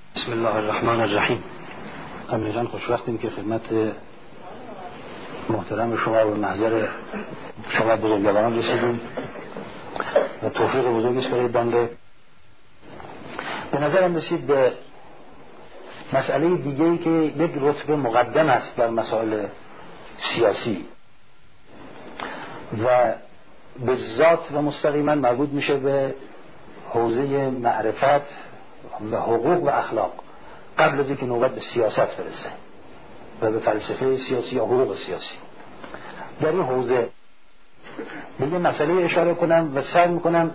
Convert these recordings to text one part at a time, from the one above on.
بسم الله الرحمن الرحیم. امیران خوشوقتیم که خدمت محترم شما و محضر شما بزرگواران رسیدیم و توفیق بزرگی است برای بنده. به نظرم رسید به مسئله دیگه‌ای که یک رتبه مقدم است در مسائل سیاسی و به ذات و مستقیما مربوط میشه به حوزه معرفت و حقوق و اخلاق قبل از اینکه نوبت به سیاست برسه و به فلسفه سیاسی یا حقوق سیاسی. در این حوزه به یه مسئله اشاره کنم و سعی میکنم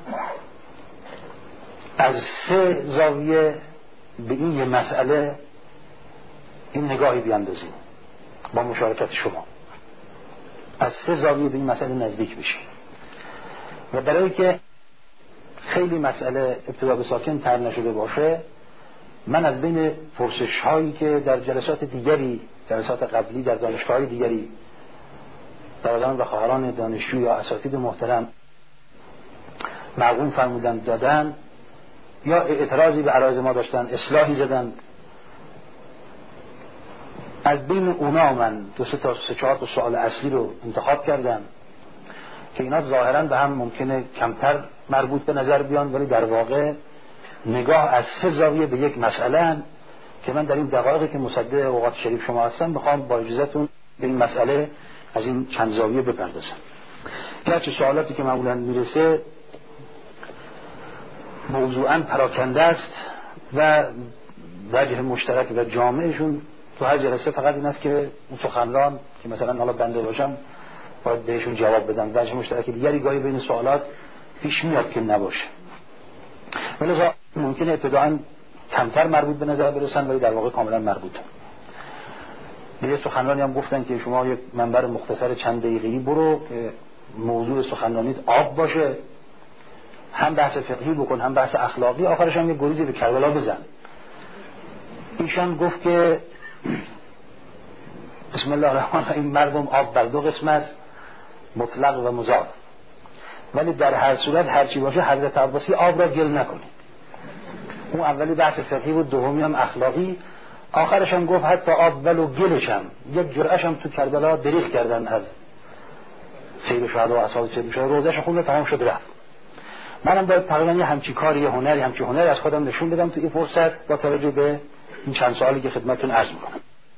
از 3 زاویه به این یه مسئله این نگاهی بیاندازیم با مشارکت شما. از 3 زاویه به این مسئله نزدیک بشیم و برای که خیلی مسئله ابتدا به ساکن تر نشده باشه، من از بین پرسش هایی که در جلسات دیگری، جلسات قبلی در دانشگاه دیگری برادران و خواهران دانشجو یا اساتید محترم مرغوم فرمودن دادن یا اعتراضی به عرایض ما داشتن، اصلاحی زدن، از بین اونا من 2-3 تا 3-4 سوال اصلی رو انتخاب کردم که اینا ظاهراً به هم ممکنه کمتر مربوط به نظر بیان، ولی در واقع نگاه از 3 زاویه به یک مسئله که من در این دقایقی که مصدق اوقات شریف شما هستم بخوام با اجازهتون به این مسئله از این چند زاویه بپردازم. گرچه سوالاتی که معمولاً میرسه موضوعاً پراکنده است و وجه مشترک و جامعشون تو هر جلسه فقط این است که اون سخنران که مثلا حالا بنده باشم باید بهشون جواب بدم. وجه مشترک دیگری گاهی بین سوالات پیش میاد که نباشه، ولی ممکنه ابتداعاً کمتر مربوط به نظر برسن ولی در واقع کاملا مربوطه. یه سخنرانی هم گفتن که شما یک منبر مختصر چند دقیقه‌ای برو که موضوع سخنرانیت آب باشه، هم بحث فقهی بکن هم بحث اخلاقی، آخرش هم یه گریزی به کربلا بزن. ایشان گفت که بسم الله الرحمن الرحیم، مردم آب بر 2 قسم است، مطلق و مضاف، ولی در هر صورت هرچی باشه حضرت عباسی آب را گل نکنید. اون اولی بحث فقهی و دومی هم اخلاقی. آخرش هم گفت حتی آب ولو گلش هم یک جرعش هم تو کربلا دریغ کردن از سید شهدا و اصحاب سید شهدا، روزش خون تمام شد رفت. منم باید تقریبا یه همچی کاری، یه هنری، همچی هنری از خودم نشون بدم تو این فرصت با توجه به این چند سوالی که خدمتتون عرض میکنم.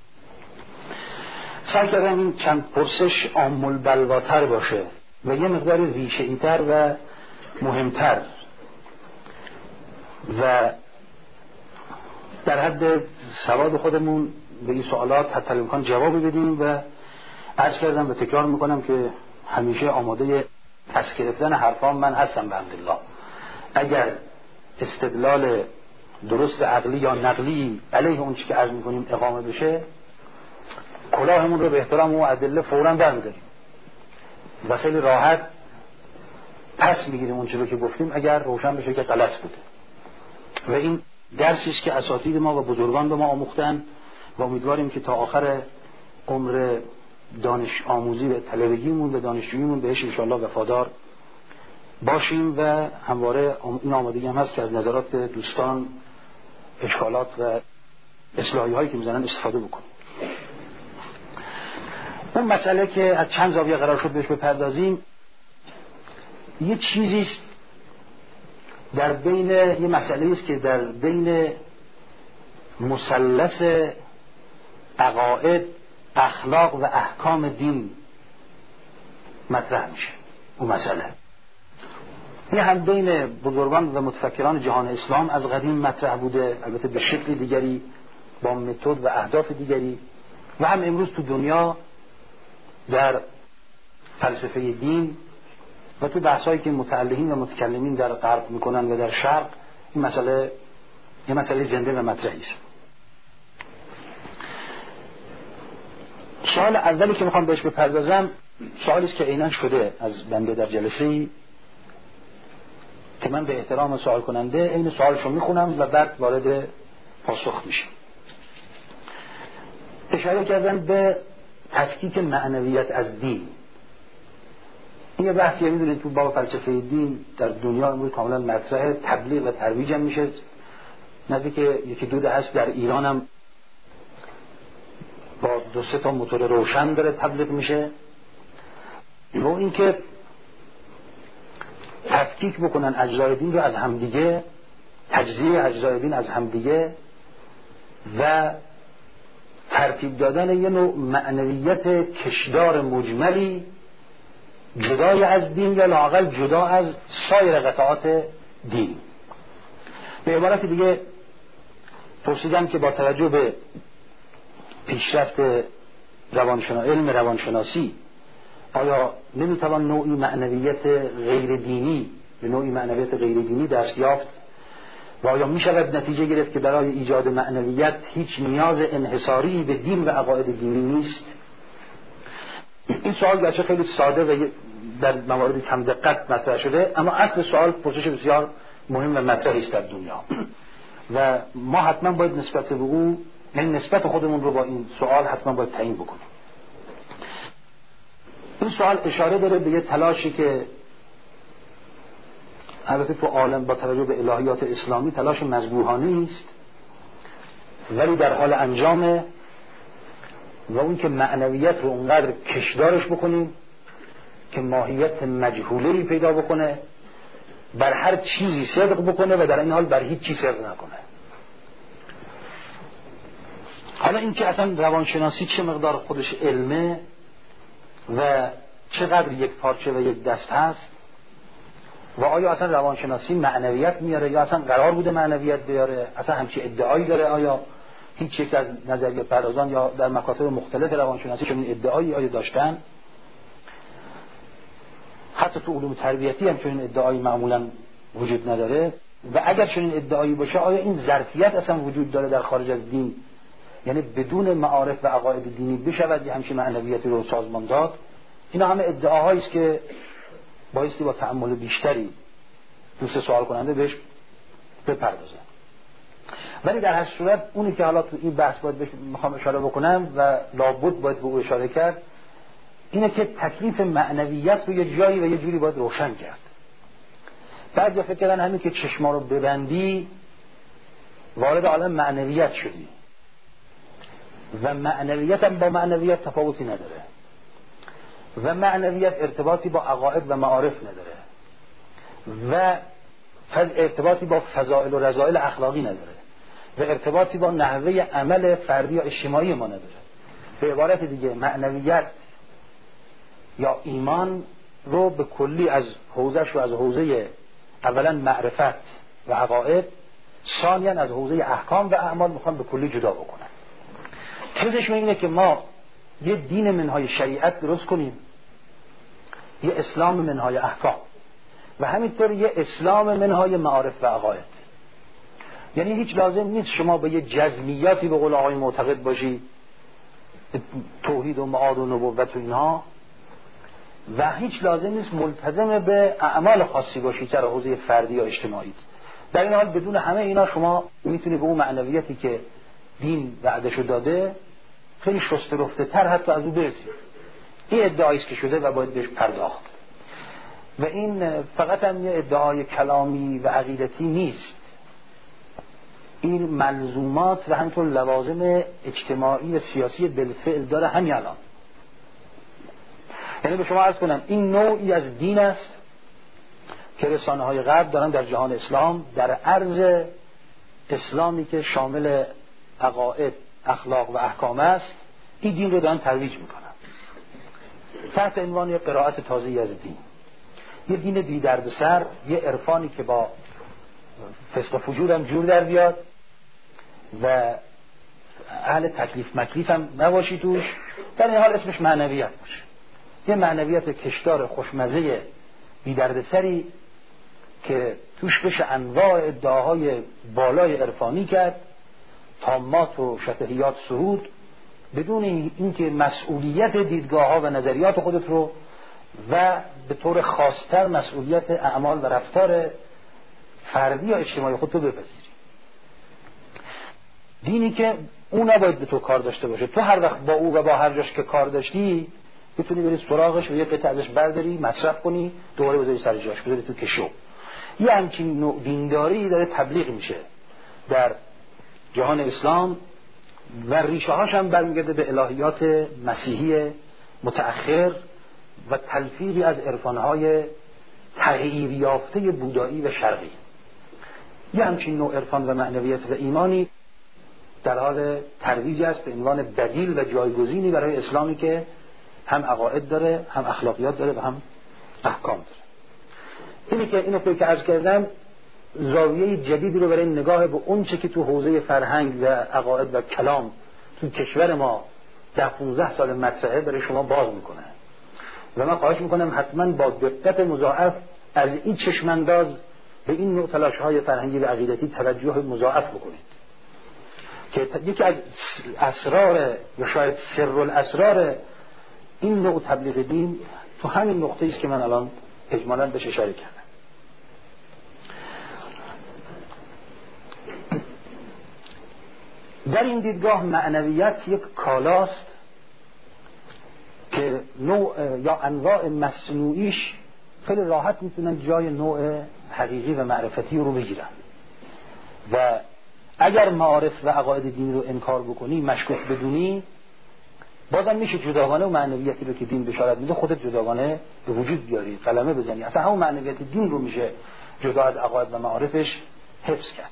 سعی کردم این چند پرسش عام البلواتر باشه و یه مقدار ریشه‌ای تر و مهمتر و در حد سواد خودمون به این سوالات حتی الامکان جواب بدیم. و عرض کردم و تکرار میکنم که همیشه آماده پس گرفتن حرفان من هستم بحمدالله. اگر استدلال درست عقلی یا نقلی علیه اون چی که عرض میکنیم اقامه بشه، کلاهمون رو به احترام و ادله فوراً برمی‌داریم و خیلی راحت پس میگیریم اون چیزی که گفتیم اگر روشن بشه که غلط بوده. و این درسی است که اساتید ما و بزرگان به ما آموختن و امیدواریم که تا آخر عمر دانش آموزی و طلبگیمون و دانشجوییمون بهش ان شاءالله وفادار باشیم و همواره این آمادگی هم هست که از نظرات دوستان، اشکالات و اصلاحی هایی که میزنن استفاده بکنیم. اون مسئله که از چند زاویه قرار شد بهش بپردازیم، یه چیزی است در بین، یه مسئله است که در بین مثلث عقاید، اخلاق و احکام دین مطرح میشه. اون مسئله این هم بین بزرگان و متفکران جهان اسلام از قدیم مطرح بوده، البته به شکل دیگری با متد و اهداف دیگری، و هم امروز تو دنیا در فلسفه دین و تو بحثایی که متعلقین و متکلمین در غرب میکنن و در شرق این مسئله یه مسئله زنده و مطرحی است. سوال اولی که میخوام بهش بپردازم سوالی است که عیناً شده از بنده در جلسه‌ای که من به احترام سوال کننده این سوالشو میخونم و بعد وارد پاسخ میشم. اشاره کردن به تفکیک معنویت از دین. این بحثی میدونید تو باب فلسفه دین در دنیا امروز کاملا مطرحه، تبلیغ و ترویج هم میشه نزدیک یکی دو هست در ایران هم با 2-3 تا موتور روشن داره تبلیغ میشه. و اینکه تفکیک بکنن اجزای دین رو از همدیگه، تجزیه اجزای دین از همدیگه و ترتیب دادن یه نوع معنویت کشدار مجملی جدای از دین یا لااقل جدا از سایر قطعات دین. به عبارت دیگه پرسیدم که با توجه به پیشرفت علم روانشناسی آیا نمیتوان نوعی معنویت غیر دینی به نوعی معنویت غیر دینی دست یافت و آیا میشود نتیجه گرفت که برای ایجاد معنویت هیچ نیاز انحصاری به دین و عقاید دینی نیست؟ این سوال گرچه خیلی ساده و در موارد کم دقت مطرح شده، اما اصل سوال پرسش بسیار مهم و مطرحی است در دنیا و ما حتما باید نسبت به او، یعنی نسبت خودمون رو با این سوال حتما باید تعیین بکنیم. این سوال اشاره داره به یه تلاشی که البته تو عالم با توجه به الهیات اسلامی تلاش مذبوحانه است ولی در حال انجامه، و اون که معنویت رو اونقدر کشدارش بکنیم که ماهیت مجهوله‌ای پیدا بکنه، بر هر چیزی صدق بکنه و در این حال بر هیچ چیز صدق نکنه. حالا این که اصلا روانشناسی چه مقدار خودش علمه و چقدر یک پارچه و یک دست هست و آیا اصلا روانشناسی معنویت میاره یا اصلا قرار بوده معنویت بیاره، اصلا همچی ادعایی داره، آیا هیچ یک از نظریه پردازان یا در مکاتب مختلف روانشناسی چنین ادعایی آیا داشتن؟ حتی تو علوم تربیتی هم چنین ادعایی معمولا وجود نداره و اگر چنین ادعایی باشه آیا این ظرفیت اصلا وجود داره در خارج از دین، یعنی بدون معارف و عقاید دینی بشود یه همچین معنویتی رو سازمان داد؟ اینا همه ادعاهایی است که بایستی با تأمل بیشتری دوست سوال کننده بهش بپردازه. ولی در هر صورت اونی که حالا تو این بحث باید بهش میخوام اشاره بکنم و لابد باید به او اشاره کرد اینه که تکلیف معنویت رو یه جایی و یه جوری باید روشن کرد. بعضیا فکر کردن همین که چشما رو ببندی وارد عالم معنویت شدی و معنویت هم با معنویت تفاوتی نداره و معنویت ارتباطی با عقاید و معارف نداره و ارتباطی با فضائل و رذائل اخلاقی نداره و ارتباطی با نحوه عمل فردی یا اجتماعی ما نداره. به عبارت دیگه معنویت یا ایمان رو به کلی از حوزش و از حوزه اولا معرفت و عقاید، ثانیاً از حوزه احکام و اعمال میخوان به کلی جدا بکنن. چیزش اینه که ما یه دین منهای شریعت درست کنیم، یه اسلام منهای احکام و همینطور یه اسلام منهای معارف و عقاید. یعنی هیچ لازم نیست شما به یه جزمیاتی به قول آقای معتقد باشی، توحید و معاد و نبوت و اینها، و هیچ لازم نیست ملتزم به اعمال خاصی باشی در حوزه فردی یا اجتماعی. در این حال بدون همه اینا شما میتونی به اون معنویتی که دین وعده‌شو داده خیلی شسته رفته تر حتی از او برسید. این ادعایی است که شده و باید بهش پرداخت و این فقط هم یه ادعای کلامی و عقیدتی نیست، این ملزومات و همینطور لوازم اجتماعی و سیاسی بالفعل داره همین الان. یعنی به شما عرض کنم این نوعی از دین است که رسانه‌های غرب دارن در جهان اسلام در عرض اسلامی که شامل عقاید، اخلاق و احکام است این دین رو دارن ترویج میکنن تحت عنوان قرائت تازه‌ای از دین، یه دین بی دردسر، یه عرفانی که با فسق و فجور هم جور در بیاد و اهل تکلیف مکلیف هم نباشی توش، در این حال اسمش معنویت باشه، یه معنویت کشدار خوشمزه بی دردسری که توش بشه انواع ادعاهای بالای عرفانی کرد، تامات و شطحیات سرود، بدون اینکه مسئولیت دیدگاه ها و نظریات خودت رو و به طور خاصتر مسئولیت اعمال و رفتار فردی یا اجتماعی خودت رو بپذیری. دینی که اون نباید به تو کار داشته باشه، تو هر وقت با او و با هر جاش که کار داشتی بتونی بری سراغش و یه قطعه ازش برداری مصرف کنی دوباره بذاری سر جاش، بذاری تو کشو. یه همچین نوع دینداری داره تبلیغ میشه در جهان اسلام و ریشه هاش هم برمیگرده به الهیات مسیحی متأخر و تلفیقی از عرفانهای تغییر یافته بودایی و شرقی. یه همچین نوع عرفان و معنویت و ایمانی در حال ترویج است به عنوان بدیل و جایگزینی برای اسلامی که هم عقاید داره، هم اخلاقیات داره و هم احکام داره. اینو که عرض کردم زاویه جدیدی رو برای نگاه به اون چه که تو حوزه فرهنگ و عقاید و کلام تو کشور ما 10-15 سال مطرحه برای شما باز میکنه و من خواهش میکنم حتما با دقت مضاعف از این چشمانداز به این نوع تلاش‌های فرهنگی و عقیدتی توجه مضاعف بکنید که یکی از اسرار یا شاید سر الاسرار این نوع تبلیغ دین تو همین نقطه است که من الان اجمالاً بهش اشاره کردم. در این دیدگاه معنویت یک کالاست که نوع یا انواع مصنوعیش خیلی راحت میتونن جای نوع حقیقی و معرفتی رو بگیرن و اگر معارف و عقاید دین رو انکار بکنی، مشکوک بدونی، بازم میشه جداگانه و معنویتی رو که دین بشارت میده خودت جداگانه به وجود بیاری، قلمه بزنی. اصلا همون معنویت دین رو میشه جدا از عقاید و معارفش حفظ کرد.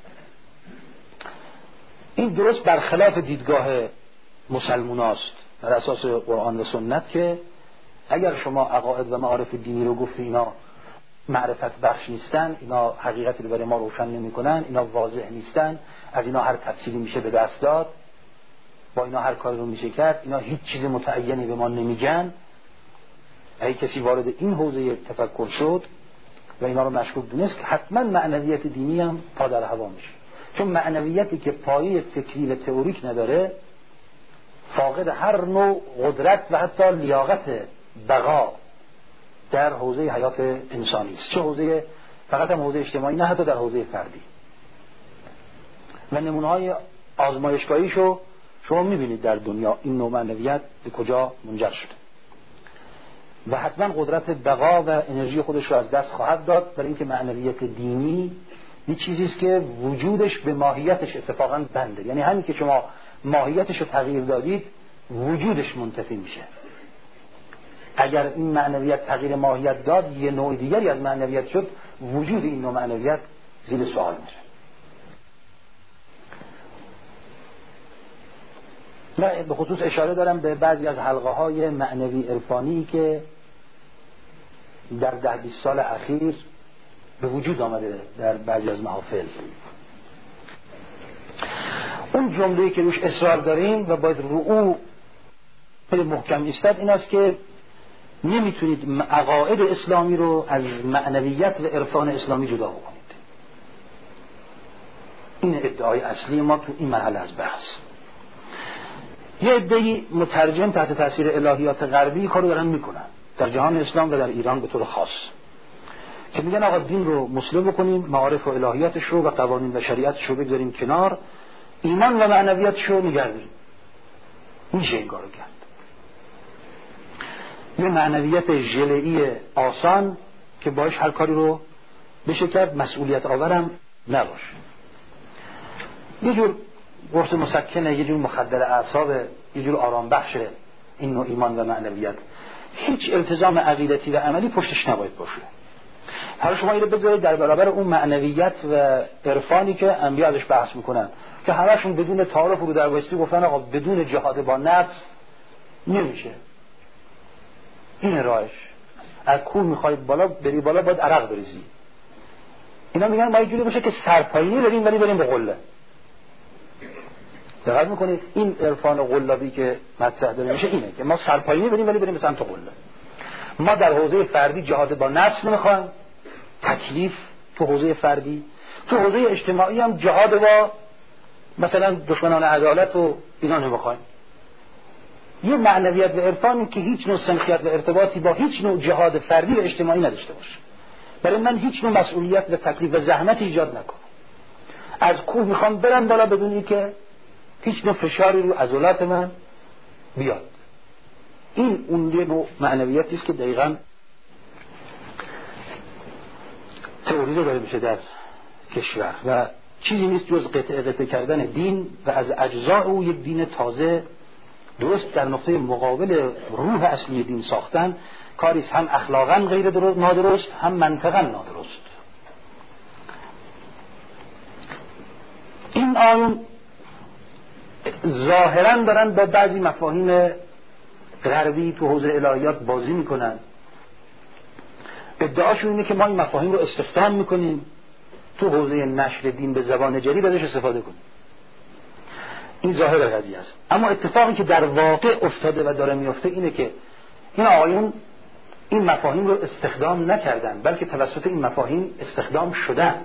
این درست برخلاف دیدگاه مسلماناست بر اساس قرآن و سنت که اگر شما عقاید و معارف دینی رو گفتی اینا معرفت بخش نیستن، اینا حقیقتی رو برای ما روشن نمی‌کنن، اینا واضح نیستن، از اینا هر تفسیری میشه به دست داد، با اینا هر کاری رو میشه کرد، اینا هیچ چیز متعینی به ما نمیگن، اگه کسی وارد این حوزه تفکر شد و اینا رو مشکوک دونست که حتما معنویت دینی هم پا در هوا میشه. چون معنویتی که پایه فکری و تئوریک نداره فاقد هر نوع قدرت و حتی لیاقت بقا در حوزه حیات انسانی است، چه حوزه فقط هم حوزه اجتماعی نه، حتی در حوزه فردی. و نمونه‌های آزمایشگاهیشو شما می‌بینید در دنیا این نوع معنویت به کجا منجر شده و حتما قدرت بقا و انرژی خودش رو از دست خواهد داد، برای اینکه معنویت دینی یه چیزی است که وجودش به ماهیتش اتفاقا بنده، یعنی همین که شما ماهیتش رو تغییر دادید وجودش منتفی میشه. اگر این معنویت تغییر ماهیت داد یه نوع دیگری از معنویت شد، وجود این نوع معنویت زیر سوال میشه. من به خصوص اشاره دارم به بعضی از حلقه های معنوی عرفانی که در 10-20 سال اخیر به وجود آمده در بعضی از محافل. اون جمله‌ای که روش اصرار داریم و باید رو او خیلی محکم ایستاد این است که نمیتونید عقاید اسلامی رو از معنویت و عرفان اسلامی جدا بکنید. این ادعای اصلی ما تو این مرحله از بحث. یه عده‌ای مترجم تحت تاثیر الهیات غربی کارو دارن میکنن در جهان اسلام و در ایران به طور خاص، که میگن آقا دین رو مسلم بکنیم، معارف و الهیاتش رو و قوانین و شریعتش رو بگذاریم کنار، ایمان و معنویاتش رو نگه داریم. میشه این کارو کرد. یه معنویت ژله‌ای آسان که باش هر کاری رو بشه کرد، مسئولیت آورم نباشه. یه جور قرص مسکنه، یه جور مخدر اعصاب، یه جور آرام بخش این نوع ایمان و معنویت. هیچ التزام عقیدتی و عملی پشتش نباید باشه. حالا شما اینو بذارید در برابر اون معنویت و عرفانی که انبیا ازش بحث میکنن که همشون بدون تعارف رو در وسطی گفتن آقا بدون جهاد با نفس نمیشه. این راهش از کوه میخوای بالا بری بالا باید عرق بریزی. اینا میگن ما اینجوری باشه که سرپایینی بریم ولی بریم به قله. دقت میکنید این عرفان قلابی که مطرح داره میشه اینه که ما سرپایینی بریم ولی بریم به سمت قله. ما در حوزه فردی جهاد با نفس نمیخوایم، تکلیف تو حوزه فردی، تو حوزه اجتماعی هم جهاد با مثلا دشمنان عدالت و اینا نمیخوایم. یه معنویت و عرفانی که هیچ نوع سنخیت و ارتباطی با هیچ نوع جهاد فردی و اجتماعی نداشته باشه. برای من هیچ نوع مسئولیت و تکلیف و زحمت ایجاد نکنه. از کوه میخوام برم بالا بدون اینکه هیچ نوع فشاری رو عضلات من بیاد. این اون یه نوع معنویتی است که دقیقاً تئوری داره میشه در کشور و چیزی نیست جز قطعه کردن دین و از اجزاء او یک دین تازه درست در نقطه مقابل روح اصلی دین ساختن. کاری است هم اخلاقا غیر نادرست، هم منطقا نادرست. این آیون ظاهرا دارن با بعضی مفاهیم غربی تو حوزه الهیات بازی میکنن. ادعاشون اینه که ما این مفاهیم رو استخدام میکنیم تو حوزه نشر دین به زبان جدید ازش استفاده کنیم. این ظاهر قضیه است. اما اتفاقی که در واقع افتاده و داره میفته اینه که این آیون این مفاهیم رو استخدام نکردن، بلکه توسط این مفاهیم استخدام شدن.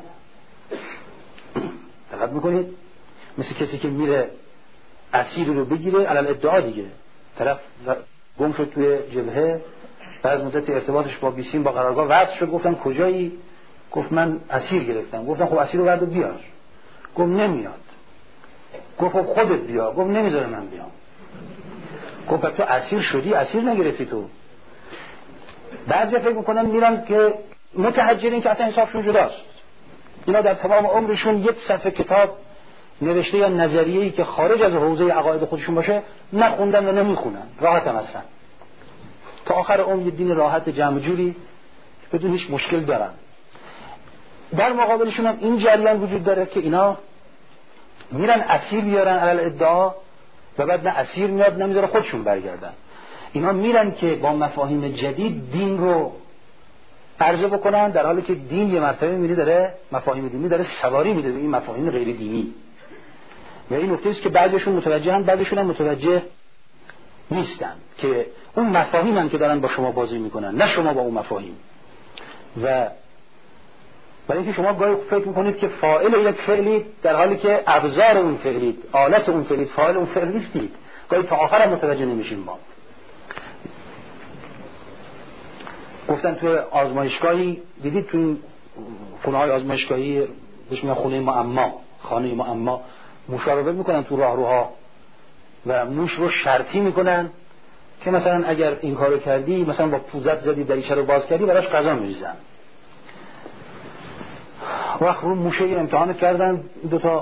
دقت میکنید؟ مثل کسی که میره اسیر رو بگیره علل ادعا دیگه، طرف گم شد توی جبهه، بعد مدت ارتباطش با بیسیم با قرارگاه وصل شد، گفتن کجایی؟ گفت من اسیر گرفتم. گفتن خب اسیر رو برد و بیار. گفت نمیاد. گفت خب خودت بیا. گفت نمیذاره من بیام. گفت تو اسیر شدی، اسیر نگرفتی تو. بعضی فکر میکنن میرن که متحجرین که اصلا حسابشون جداست، اینا در تمام عمرشون یک صفحه کتاب نوشته یا نظریه‌ای که خارج از حوزه عقاید خودشون باشه نخوندن و نمیخونن، راحت هم هستن تا آخر عمر یه دین راحت جمع جوری بدون هیچ مشکل دارن. در مقابلشون هم این جریان وجود داره که اینا میرن اسیر بیارن علل ادعا و بعد نه اسیر میاد نمیذاره خودشون برگردن. اینا میرن که با مفاهیم جدید دین رو عرضه بکنن، در حالی که دین یه مرتبه میره داره مفاهیم دینی داره سواری میده به این مفاهیم غیر دینی. و این نکته است که بعضیشون متوجهن، بعضیشون هم متوجه نیستن که اون مفاهیمن که دارن با شما بازی میکنن، نه شما با اون مفاهیم. و برای اینکه شما گاهی فکر میکنید که فاعل یک فعلی در حالی که ابزار اون فعلی، آلت اون فعلی، فاعل اون فعل نیستید. گاهی تا آخر هم متوجه نمیشیم. ما گفتن تو آزمایشگاهی دیدید، تو این خونه‌های آزمایشگاهی بهش میگن خونه معما، خانه معما، موشا رو میکنن تو راهروها و موش رو شرطی میکنن که مثلا اگر این کارو کردی، مثلا با پوزت زدی دریچه رو باز کردی، براش غذا میریزن. وقت رو موشه امتحان کردن، دو تا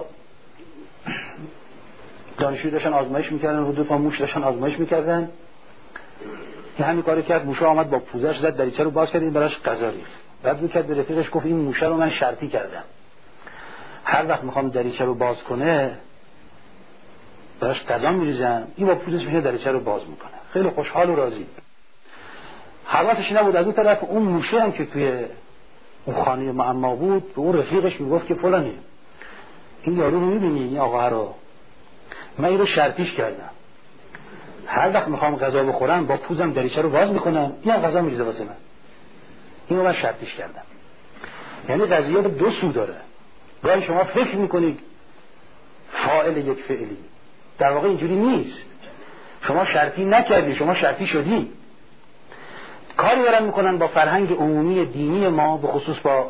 دانشجو داشتن آزمایش میکردن، رو دو تا موش داشتن آزمایش میکردن که همین کارو کرد. موشه آمد با پوزش زد دریچه رو باز کرد، این براش غذا ریخت. بعد رو کرد به رفیقش گفت این موشه رو من شرطی کردم، هر وقت میخوام دریچه رو باز کنه براش غذا میریزم، این با پوزش میشه دریچه رو باز میکنه. خیلی خوشحال و راضی. حواسش نبود از اون طرف اون موشه هم که توی اون خانه معما بود به اون رفیقش میگفت که فلانی این یارو رو میبینی، این آقا رو من این رو شرطیش کردم، هر وقت میخوام غذا بخورم با پوزم دریچه رو باز میکنم، این هم غذا میریزه واسه من، اینو من شرطیش کردم. یعنی قضیه دو سو داره. گاهی شما فکر میکنید فاعل یک فعلی، در واقع اینجوری نیست. شما شرطی نکردی، شما شرطی شدی. کاری دارن میکنن با فرهنگ عمومی دینی ما، به خصوص با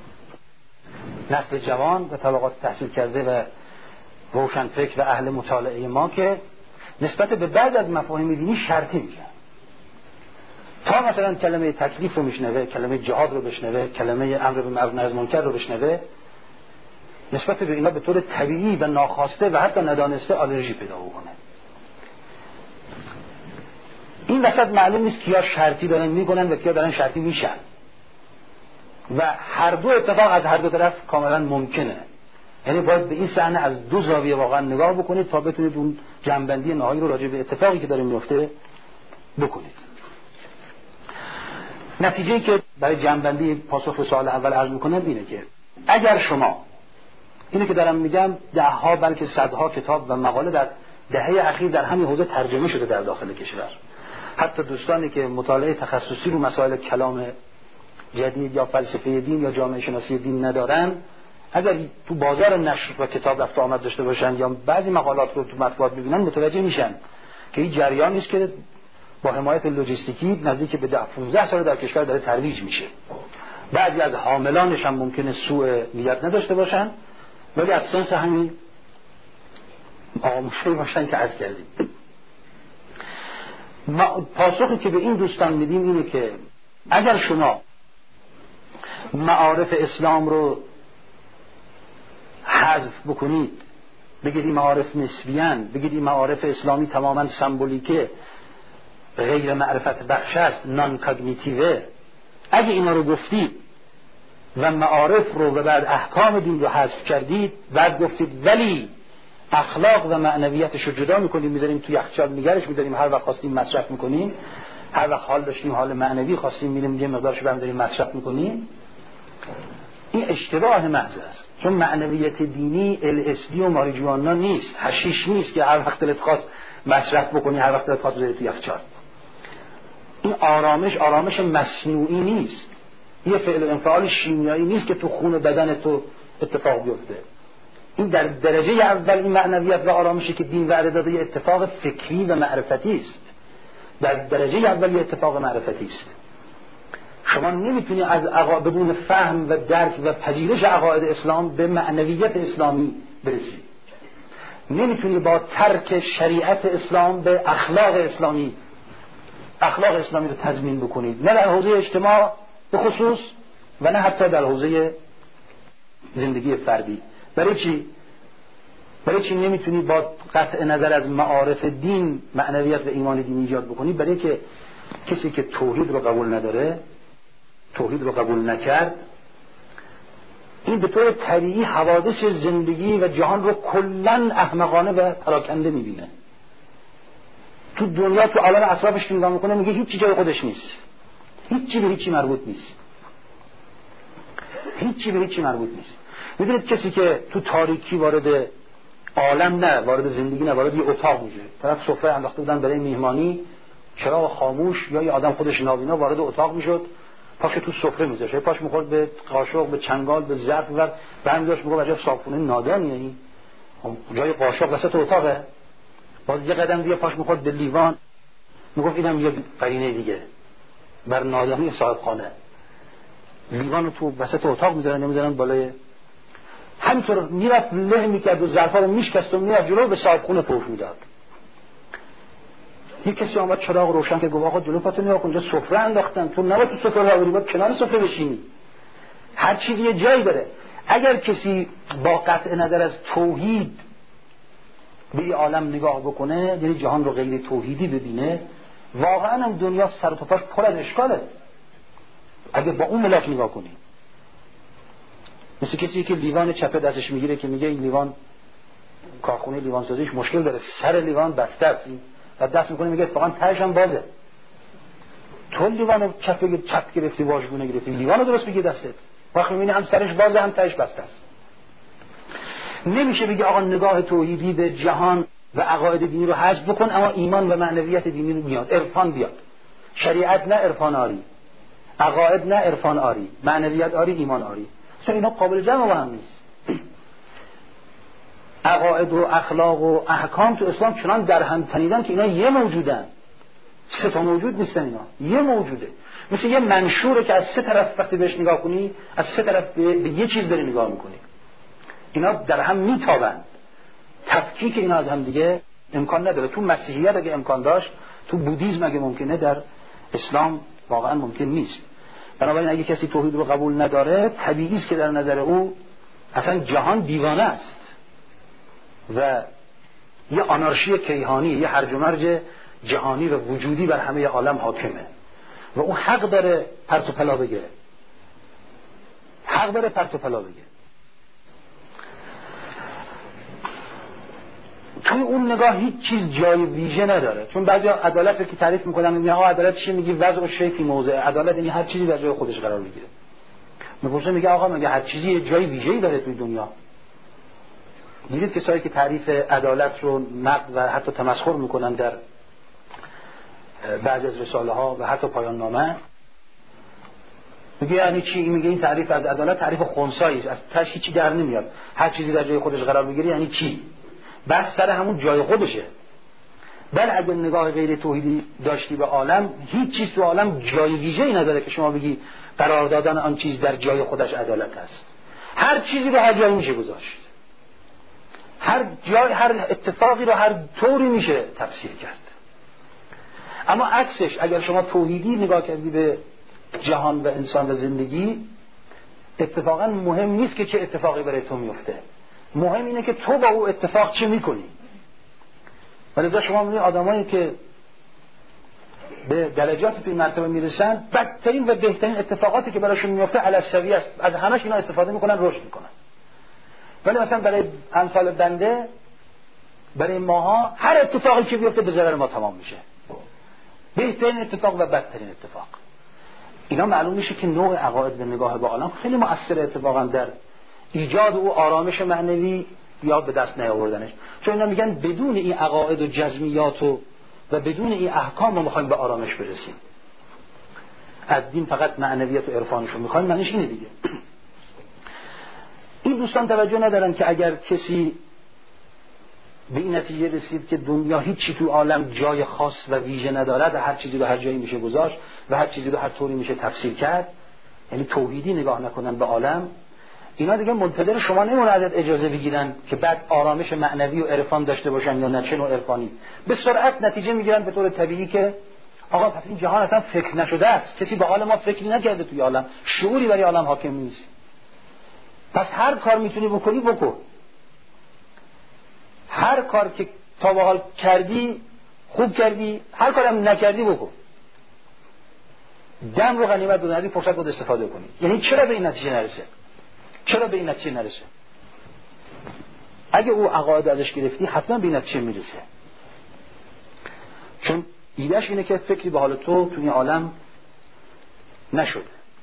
نسل جوان و طبقات تحصیل کرده و روشنفکر و اهل مطالعه ما، که نسبت به بعض از مفاهیم دینی شرطی میشن. تا مثلا کلمه تکلیف رو میشنوه، کلمه جهاد رو بشنوه، کلمه امر به معروف نهی از منکر رو بشنوه، نسبت به اینا به طور طبیعی و ناخواسته و حتی ندانسته آلرژی پیدا بکنه. این وسط معلوم نیست کیا شرطی دارن میکنن و کیا دارن شرطی میشن، و هر دو اتفاق از هر دو طرف کاملا ممکنه. یعنی باید به این صحنه از دو زاویه واقعا نگاه بکنید تا بتونید اون جنبندی نهایی رو راجع به اتفاقی که داره میفته بکنید. نتیجه‌ای که برای جنبندی پاسخ به سوال اول عرض میکنم اینه که اگر شما، اینو که دارم میگم، ده‌ها بلکه صدها کتاب و مقاله در دهه اخیر در همین حوزه ترجمه شده در داخل کشور. حتی دوستانی که مطالعه تخصصی رو مسائل کلام جدید یا فلسفه دین یا جامعه شناسی دین ندارن، اگر تو بازار نشر و کتاب رفت آمد داشته باشن یا بعضی مقالات رو تو مطبوعات ببینن، متوجه میشن که این جریان نیست که با حمایت لوجستیکی نزدیک به 15 سال در کشور داره ترویج میشه. بعضی از حاملانش هم ممکنه سوء نیت نداشته باشن، ولی از سنس همین آموزشی باشن که عرض کردیم. پاسخی که به این دوستان میدیم اینه که اگر شما معارف اسلام رو حذف بکنید، بگید این معارف نسبیان، بگید این معارف اسلامی تماما سمبولیکه، غیر معرفت بخش است، نان کاگنیتیوه، اگه اینا رو گفتید و معارف رو و بعد احکام دین رو حذف کردید، بعد گفتید ولی اخلاق و معنویتش رو جدا میکنیم میذاریم توی یخچال نگرش میداریم، هر وقت خواستیم مصرف میکنیم، هر وقت حال داشتیم حال معنوی خواستیم میریم یه مقدارش برام داریم مصرف میکنیم، این اشتباه محض است. چون معنویت دینی LSD و ماریجوانا نیست، حشیش نیست که هر وقت دلت خواست مصرف بکنی، هر وقت دلت خواست بذاری توی یخچال. این آرامش مصنوعی نیست، یه فعل و انفعال شیمیایی نیست که تو خون بدن تو اتفاق بیفته. این در درجه اول این معنویت و آرامشی که دین وعده داده یه اتفاق فکری و معرفتی است، در درجه اول یه اتفاق معرفتی است. شما نمیتونی از بدون فهم و درک و پذیرش عقاید اسلام به معنویت اسلامی برسی. نمیتونی با ترک شریعت اسلام به اخلاق اسلامی رو تضمین بکنید، نه در حوزه اجتماع به خصوص و نه حتی در حوزه زندگی فردی. برای چی نمیتونی با قطع نظر از معارف دین معنویت و ایمان دینی ایجاد بکنی؟ برای که کسی که توحید رو قبول نداره، توحید رو قبول نکرد، این به طور طبیعی حوادث زندگی و جهان رو کلاً احمقانه و پراکنده میبینه. تو دنیا تو عالم اطرافش نگاه میکنه میگه هیچی جای خودش نیست، هیچی به هیچی مربوط نیست، هیچی به هیچی مربوط نیست. میدونید کسی که تو تاریکی وارد عالم نه، وارد زندگی نه، وارد یه اتاق میشه، طرف سفره انداخته بودن برای میهمانی، چراغ خاموش، یا یه آدم خودش نابینا وارد اتاق میشد، پاش تو سفره میذاشت، پاش میخورد به قاشق، به چنگال، به ظرف و برمی‌داشت میگه عجب صابخونه نادانیه این، جای قاشق وسط اتاقه. باز یه قدم دیگه پاش میخورد به لیوان، میگفت اینم یه قرینه دیگه بر نادانی صاحب خانه. لیوانو تو وسط اتاق میذارن، نمیذارن بالای. همینطور میرفت له میکرد و ظرفا رو میشکست و میرفت جلو به صاحب خونه پوش میداد. یک کسی آمد چراغ روشن که گفت آقا جلو پاتو نیا کن، اونجا سفره انداختن، تو نباید تو سفره رو بری، باید کنار سفره بشینی. هر چیزی یه جایی داره. اگر کسی با قطع نظر از توحید به این عالم نگاه بکنه، یعنی جهان رو غیر توحیدی ببینه، واقعا هم دنیا سر و پاش پر از اشکاله. اگه با اون ملاک نگاه کنی، مثل کسی که لیوان چپه دستش میگیره که میگه این لیوان کارخونه لیوان سازیش مشکل داره، سر لیوان بسته است، و دست میکنه میگه اتفاقا تهش هم بازه. تو لیوانو چپ گرفتی، واژگونه گرفتی، لیوانو درست بگیر دستت، وقتی میبینی هم سرش بازه هم تهش بسته است. نمیشه بگی آقا نگاه توحیدی به جهان و عقاید دینی رو حذف بکن اما ایمان و معنویت دینی رو میاد، عرفان بیاد. شریعت نه عرفان آری، عقاید نه عرفان آری، معنویت آری، ایمان آری. چون اینا قابل جمع با هم نیست. عقاید و اخلاق و احکام تو اسلام چنان در هم تنیدن که اینا یه موجودن، سه تا موجود نیستن، اینا یه موجوده. مثل یه منشوره که از سه طرف وقتی بهش نگاه کنی از سه طرف به یه چیز داری نگاه میکنی. اینا در هم میتابند. تفکیک اینا از هم دیگه امکان نداره. تو مسیحیت اگه امکان داشت، تو بودیسم اگه ممکنه، در اسلام واقعا ممکن نیست. بنابراین اگه کسی توحید رو قبول نداره، طبیعی است که در نظر او اصلا جهان دیوانه است و یه آنارشی کیهانی، یه هرج و مرج جهانی و وجودی بر همه عالم حاکمه و او حق داره پرت و پلا بگه، حق داره پرت و پلا بگه. توی اون نگاه هیچ چیز جای ویژه نداره. چون بعضی عدالت رو که تعریف میکنن میگن آقا عدالت چیه؟ میگی وضع و شی فی موضع. عدالت یعنی هر چیزی در جای خودش قرار بگیره. میپرسه میگه آقا مگه هر چیزی یه جای ویژه‌ای داره توی دنیا؟ دیدید کسایی که تعریف عدالت رو نقد و حتی تمسخر میکنن در بعضی از رساله ها و حتی پایان نامه، میگه یعنی چی؟ میگه این تعریف از عدالت تعریف خنثایی است، از تاش هیچی در نمیاد، هر چیزی در جای خودش قرار بگیره. یعنی چی؟ بس سر همون جای خودشه. بل اگر نگاه غیر توحیدی داشتی به عالم، هیچ چیز تو عالم جای ویژه‌ای نداره که شما بگی قرار دادن آن چیز در جای خودش عدالت است. هر چیزی رو هر جایی میشه گذاشت، هر جای هر اتفاقی رو هر طوری میشه تفسیر کرد. اما عکسش اگر شما توحیدی نگاه کردی به جهان و انسان و زندگی، اتفاقا مهم نیست که چه اتفاقی برای تو میفته، مهم اینه که تو با او اتفاق چه میکنی. ولذا شما میبینید آدمایی که به درجات توی مرتبه میرسن، بدترین و بهترین اتفاقاتی که براشون میفته علی السویه است، از همش اینا استفاده میکنن، رشد میکنن. ولی مثلا برای امثال بنده، برای ماها هر اتفاقی که بیفته به ضرر ما تمام میشه، بهترین اتفاق و بدترین اتفاق. اینا معلوم میشه که نوع عقاید به نگاه به عالم خیلی مؤثر اتفاقا در ایجاد او آرامش معنوی یا به دست نیاوردنش. چون اینا میگن بدون این عقاید و جزمیات و بدون این احکام ما میخوایم به آرامش برسیم. از دین فقط معنویت و عرفانشو میخوایم، معنیش اینه دیگه. این دوستان توجه ندارن که اگر کسی به این نتیجه رسید که دنیا هیچی تو عالم جای خاص و ویژه ندارد، هر چیزی رو هر جایی میشه گذاشت و هر چیزی رو هر طوری میشه تفسیر کرد، یعنی توحیدی نگاه نکنن به عالم، اینا دیگه منتظر شما نمونه ازت اجازه بگیرن که بعد آرامش معنوی و عرفان داشته باشن یا نه چه نوع عرفانی. به سرعت نتیجه میگیرن به طور طبیعی که آقا پس این جهان اصلا فکر نشده است، کسی به حال ما فکری نکرده توی عالم، شعوری برای عالم حاکم نیست، پس هر کار میتونی بکنی بکن، هر کار که تا به حال کردی خوب کردی، هر کارم نکردی بکن، دم رو غنیمت بدونی، فرصت بود استفاده کنی. یعنی چرا به این نتیجه نرسه؟ چرا به این نتیجه نرسه؟ اگه او عقاید ازش گرفتی حتما به این نتیجه میرسه، چون ایدهش اینه که فکری به حال تو این عالم نشده.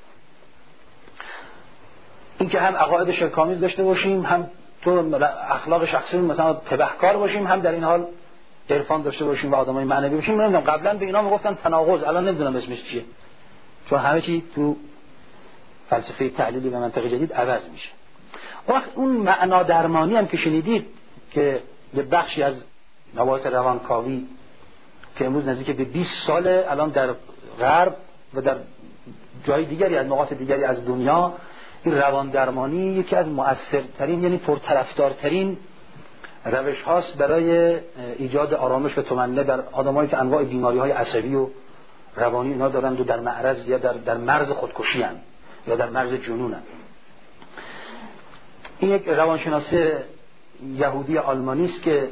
این که هم عقاید شرک‌آمیز داشته باشیم، هم تو اخلاق شخصی مثلا تبهکار باشیم، هم در این حال عرفان داشته باشیم و آدمای معنوی باشیم. نمیدونم قبلا به اینا میگفتن تناقض، الان نمیدونم اسمش چیه، چون همه چی تو فلسفه تحلیلی و منطق جدید عوض میشه. وقت اون معنا درمانی هم که شنیدید که یه بخشی از مباحث روانکاوی که امروز نزدیک به 20 ساله الان در غرب و در جای دیگری از نقاط دیگری از دنیا، این روان درمانی یکی از مؤثرترین یعنی پرطرفدارترین روش هاست برای ایجاد آرامش و طمأنینه در آدمایی که انواع بیماری‌های عصبی و روانی اینا دارند و در معرض یا در مرز خودکشی هستند یا در مرز جنون هستند. این یک روانشناس یهودی آلمانی است که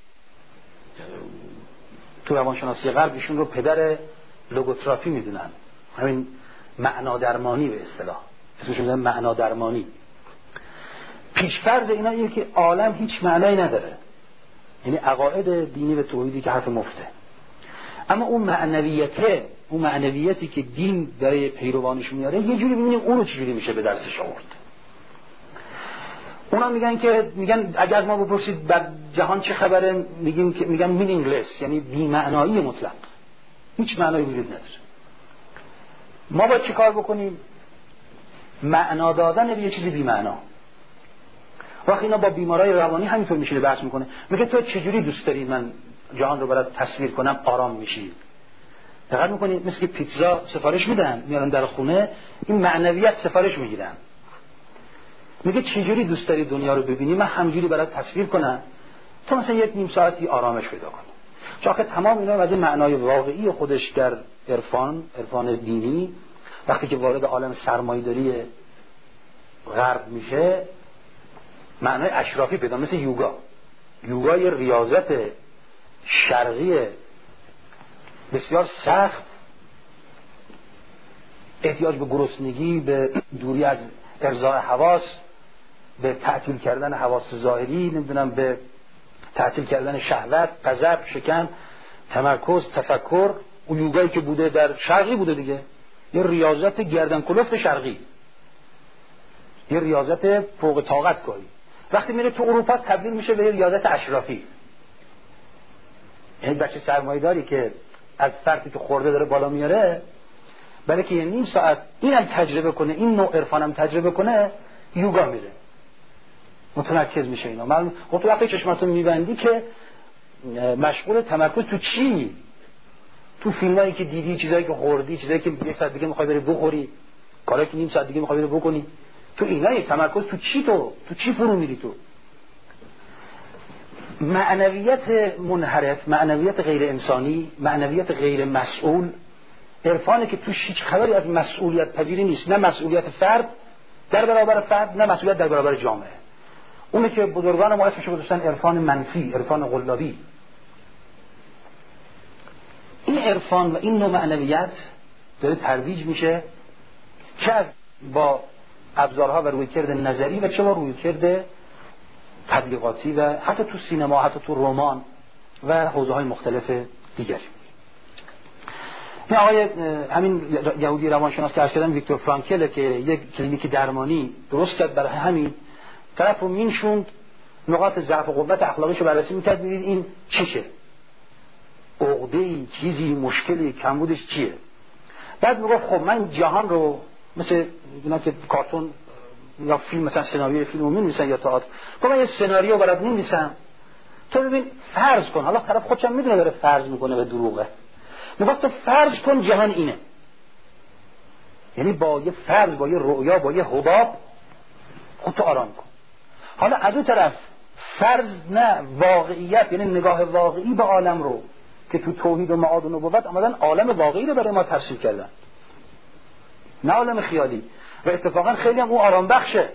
تو روانشناسی غرب ایشون رو پدر لوگوتراپی میدونن، همین معنا درمانی به اصطلاح اسمش میذارن معنا درمانی. پیشفرض اینا اینه که عالم هیچ معنایی نداره، یعنی عقاید دینی و توحیدی که حرف مفته، اما اون معنویتی که دین برای پیروانش میاره یه جوری ببینیم اون رو چجوری میشه به دستش آورد. اونا میگن اگر از ما بپرسید بر جهان چه خبره، میگن meaningless، یعنی بی معنایی مطلق، هیچ معنایی وجود نداره. ما باید چه کار بکنیم؟ معنا دادن به یه چیزی بی معنا. وقتی اینا با بیمارای روانی همینطور میشه بحث میکنه، میگه تو چجوری دوست داری من جهان رو برات تصویر کنم آرام میشی؟ دقت میکنید مثل که پیتزا سفارش میدن میارن در خونه، این معنویت سفارش میگیرن، میگه چجوری دوست داری دنیا رو ببینی، من همجوری برات تصویر کنم تو مثلا یک نیم ساعتی آرامش پیدا کنی. چون که تمام اینا از معنای واقعی خودش در عرفان دینی وقتی که وارد عالم سرمایه‌داری غرب میشه معنای اشرافی پیدا، مثل یوگا یه ریاضت شرقی بسیار سخت، احتیاج به گرسنگی، به دوری از ارضاء حواس، به تعطیل کردن حواس ظاهری، نمیدونم به تعطیل کردن شهوت، غضب، شکم، تمرکز، تفکر. اون یوگایی که بوده در شرقی بوده دیگه، یه ریاضت گردن کلفت شرقی، یه ریاضت فوق طاقت کاری. وقتی میره تو اروپا تبدیل میشه به یه ریاضت اشرافی. یعنی بچه سرمایه‌داری که از فردی که خورده داره بالا میاره، برای که یه نیم ساعت اینم تجربه کنه، این نوع عرفانم تجربه کنه، یوگا میره، متمرکز میشه. اینا معلوم خب تو وقتی چشماتو میبندی که مشغول تمرکز تو چی؟ تو فیلمایی که دیدی، چیزایی که خوردی، چیزایی که یک ساعت دیگه میخوای بری بخوری، کارایی که نیم ساعت دیگه میخوای بری بکنی، تو اینای تمرکز تو چی؟ تو چی فرو میری؟ تو معنویت منحرف، معنویت غیر انسانی، معنویت غیر مسئول، عرفانی که توش هیچ خبری از مسئولیت پذیری نیست، نه مسئولیت فرد در برابر فرد، نه مسئولیت در برابر جامعه. اونه که بزرگان ما اسمش گذاشتن عرفان منفی، عرفان قلابی. این عرفان و این نوع معنویت داره ترویج میشه، چه از با ابزارها و رویکرد نظری و چه با رویکرد تبلیغاتی و حتی تو سینما، حتی تو رمان و حوزه‌های مختلف دیگری. این آقای همین یهودی روانشناس که عرض کردم ویکتور فرانکل که یک کلینیک درمانی درست کرد برای همین طرف رو مینشوند، نقاط ضعف و قوت اخلاقیش رو بررسی میکرد، ببینید این چیشه، عقده‌ای، چیزی، مشکلی، کمبودش چیه. بعد میگفت خب من جهان رو مثل اینا که کارتون یا فیلم، مثلا سناریوی فیلمو می‌نویسن یا تئاتر، خب من یه سناریو برات می‌نویسم، تو ببین فرض کن، حالا طرف خودش هم میدونه داره فرض میکنه و دروغه، میگفت تو فرض کن جهان اینه، یعنی با یه فرض، با یه رؤیا، با یه حباب خودتو آرام کن. حالا از اون طرف فرض نه واقعیت، یعنی نگاه واقعی به عالم رو که تو توحید و معاد و نبوت آمدن عالم واقعی رو برای ما تفسیر کردن، نه عالم خیالی. و اتفاقا خیلی هم اون آرام بخشه.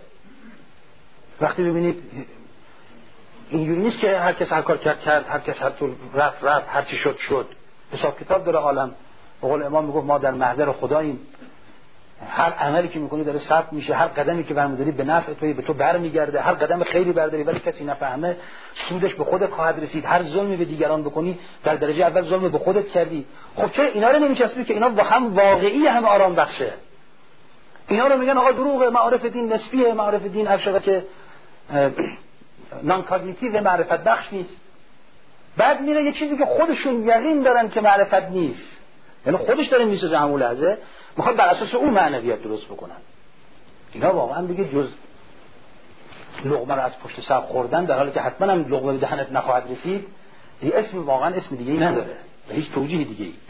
وقتی ببینید اینجوری نیست که هر کس هر کار کرد، هر کس هر طور رفت هر چی شد. حساب کتاب داره عالم. به قول امام میگفت ما در محضر خداییم، هر عملی که میکنی داره ثبت میشه، هر قدمی که برمی‌داری به نفع توی، به تو برمیگرده، هر قدم خیری برداری ولی کسی نفهمه سودش به خودت خواهد رسید، هر ظلمی به دیگران بکنی در درجه اول ظلم به خودت کردی. خب چرا اینا رو نمیچسبی که اینا با هم واقعی، هم آرام بخشه؟ اینا رو میگن آقا دروغه، معارف دین نسبیه، معارف دین هر چقدر که نان کاگنیتیو معرفت بخش نیست. بعد میره یه چیزی که خودشون یقین دارن که معرفت نیست، یعنی خودش داره میسازه همون لحظه، میخواد بر اساس اون معنویت درست بکنن. اینا واقعا دیگه جز لقمه رو از پشت سر خوردن، در حالی که حتما هم لقمه به دهنت نخواهد رسید، دیگه اسم واقعا اسم دیگه ای نداره و هیچ توجیه دیگه ای.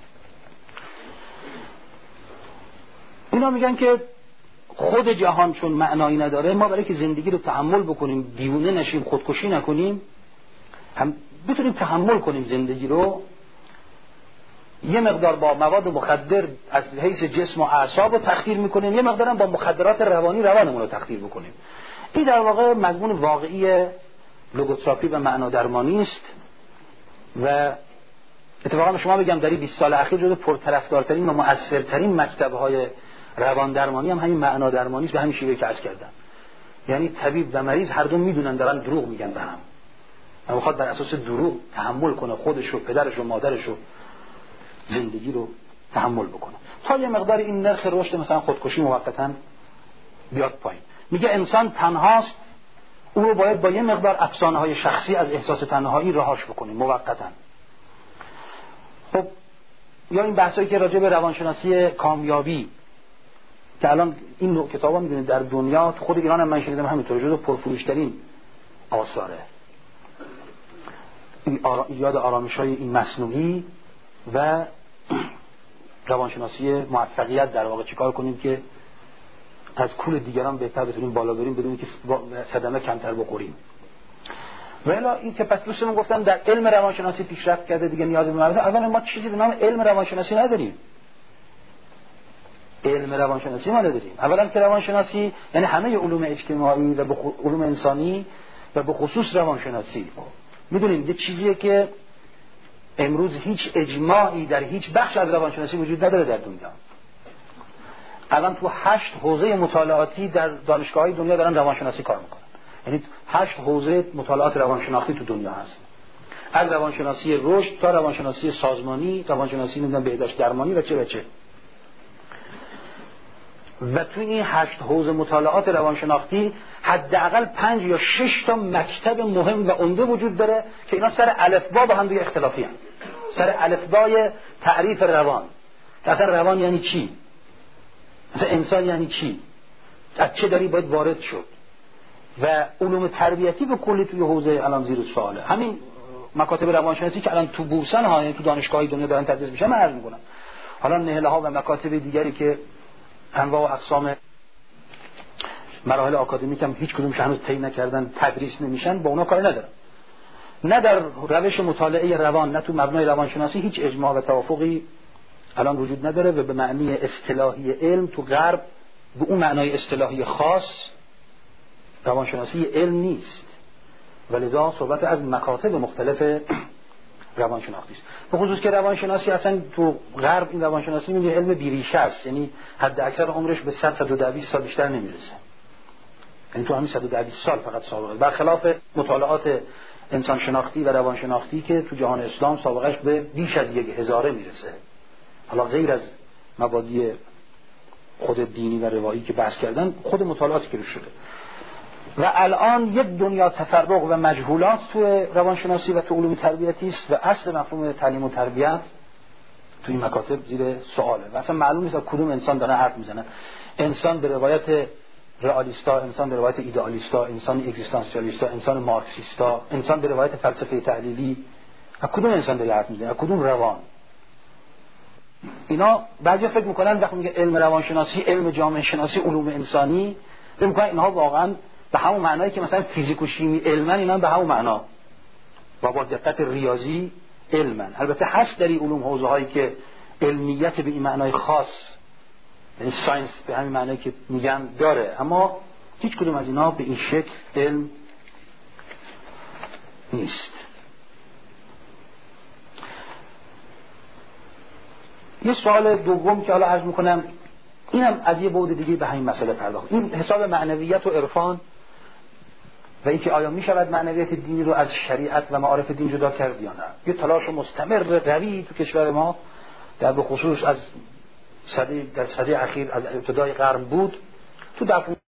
اینا میگن که خود جهان چون معنایی نداره، ما برای که زندگی رو تحمل بکنیم، دیوونه نشیم، خودکشی نکنیم، هم بتونیم تحمل کنیم زندگی رو، یه مقدار با مواد مخدر از حیث جسم و اعصاب رو تخدیر میکنیم، یه مقدار هم با مخدرات روانی روانمون رو تخدیر بکنیم. این در واقع مضمون واقعی لوگوتراپی و معنادرمانی است. و اتفاقا شما بگم در این 20 سال اخیر جزو پرطرفدارترین و مؤثرترین مکتب‌های روان درمانی هم همین معنادرمانی است، به همین شیوه که عرض کردم. یعنی طبیب و مریض هر دو میدونن دارن دروغ میگن به هم، و میخواد بر اساس دروغ تحمل کنه، خودش و پدرش و مادرش و زندگی رو تحمل بکنه تا یه مقدار این نرخ رشد مثلا خودکشی موقتا بیاد پایین. میگه انسان تنهاست، او رو باید با یه مقدار افسانه‌های شخصی از احساس تنهایی رهاش بکنیم موقتا. خب یا این بحثایی که راجع به روانشناسی کامیابی که الان این نوع کتابا میدونید در دنیا، تو خود ایران هم من شنیدم همینطوره، جزو پرفروشترین آثاره، ایجاد آرامش‌های این مصنوعی و روانشناسی موفقیت. در واقع چیکار کنیم که از کول دیگران بهتر بتونیم بالا بریم بدون که صدمه کمتر بخوریم. ولی این که پس دوستمون گفتم در علم روانشناسی پیشرفت کرده دیگه نیاز به معرفت. اولا ما چیزی به نام علم روانشناسی نداریم. علم روانشناسی ما نداریم. اولا که روانشناسی یعنی همه علوم اجتماعی و علوم انسانی و به خصوص روانشناسی. میدونیم یه چیزیه که امروز هیچ اجماعی در هیچ بخش از روانشناسی وجود نداره در دنیا. الان تو 8 حوزه مطالعاتی در دانشگاه‌های دنیا دارن روانشناسی کار میکنن. یعنی 8 حوزه مطالعات روانشناختی تو دنیا هست. از روانشناسی رشد تا روانشناسی سازمانی، روانشناسی بهداشت درمانی و چه. و تو این 8 حوزه مطالعات روانشناختی حداقل 5 یا 6 تا مکتب مهم و عمده وجود داره که اینا سر الفبا با هم دیگه اختلافی هستند. سر الفبای تعریف روان. اصلا روان یعنی چی؟ اصلا انسان یعنی چی؟ از چه دری باید وارد شد؟ و علوم تربیتی به کلی توی حوزه الان زیر سواله. همین مکاتب روانشناسی که الان تو بورسن ها، یعنی تو دانشگاه‌های دنیا دارن تدریس میشن، من عرض می‌کنم. حالا نهله ها و مکاتب دیگری که انواع و اقسام مراحل آکادمیک هم هیچ کدومش هنوز طی نکردن، تدریس نمیشن، با اونا کاری ندارم. نه در روش مطالعه روان، نه تو مبنای روانشناسی هیچ اجماع و توافقی الان وجود نداره و به معنی اصطلاحی علم تو غرب به اون معنای اصطلاحی خاص روانشناسی علم نیست، ولذا صحبت از مکاتب مختلف روانشناختی است. به خصوص که روانشناسی اصلا تو غرب این روانشناسی میگه علم بیریشه است، یعنی حد اکثر عمرش به 100-120 سال بیشتر نمیرسه، یعنی تو همین 120 سال فقط سابقه، برخلاف مطالعات انسان شناختی و روانشناختی که تو جهان اسلام سابقهش به بیش از 1000 میرسه، حالا غیر از مبادی خود دینی و روایی که بحث کردن، خود مطالعاتی که روش شده. و الان یک دنیا تفرق و مجهولات تو روانشناسی و تو علوم تربیتی است و اصل مفهوم تعلیم و تربیت تو این مکاتب زیر سواله و اصلا معلوم نیست کدوم انسان داره حرف میزنه. انسان به روایت رئالیستا، انسان به روایت ایدئالیستا، انسان اگزیستانسیالیستا، انسان مارکسیستا، انسان به روایت فلسفه تحلیلی، کدوم انسان داره حرف میزنه؟ کدوم روان؟ اینا بعضیا فکر میکنن وقتی میگه علم روانشناسی، علم جامعه شناسی، علوم انسانی، فکر میکنن اینها واقعا به همون معنایی که مثلا فیزیک و شیمی علمن، اینا به همون معنا و با دقت ریاضی علمن. البته هست در این علوم حوزه هایی که علمیت به این معنای خاص، یعنی ساینس به همین معنایی که میگن داره، اما هیچ کدوم از اینا به این شکل علم نیست. یه سوال دوم که حالا عرض میکنم، اینم از یه بعد دیگه به همین مسئله پرداخت، این حساب معنویت و عرفان و اینکه آیا می شود معنویت دینی رو از شریعت و معارف دین جدا کرد یا نه. یه تلاش مستمر قوی تو کشور ما در به خصوص از در سده اخیر از ابتدای قرن بود تو